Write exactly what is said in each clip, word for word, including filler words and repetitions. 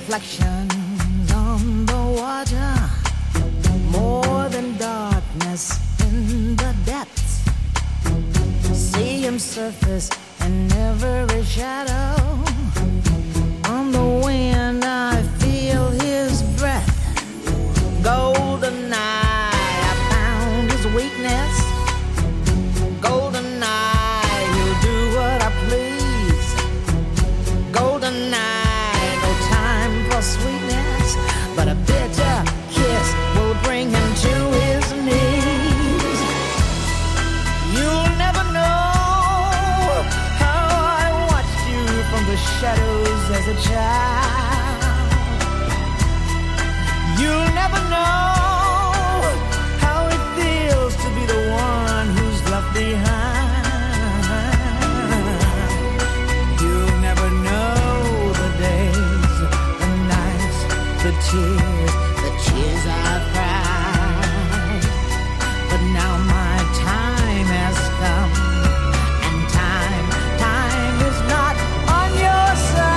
reflections on the water, more than darkness in the depths. See him surface in every shadow. On the wind I feel his breath. Golden eye, I found his weakness. Golden eye, he'll do what I please. Golden eye, no time for sweetness, but a bitter kiss will bring him to his knees. You'll never know how I watched you from the shadows as a child. You'll never know how it feels to be the one who's left behind. You'll never know the days, the nights, the tears, the tears I've cried. But now my time has come, and time, time is not on your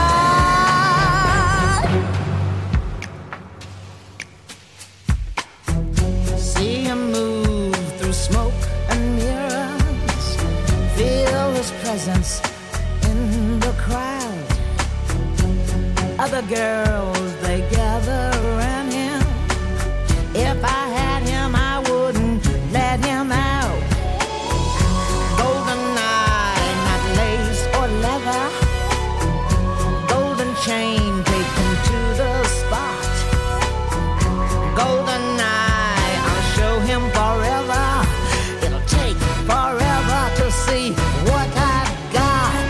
side. See him move through smoke and mirrors, feel his presence in the crowd. Other girls, they gather around him. If I had him, I wouldn't let him out. Golden eye, not lace or leather. Golden chain taken to the spot. Golden eye, I'll show him forever. It'll take forever to see what I've got.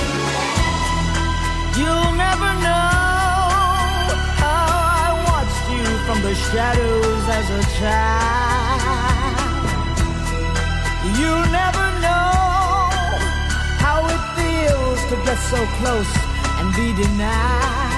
You'll never know how I watched you from the shadows as a child. You'll never know how it feels to get so close and be denied.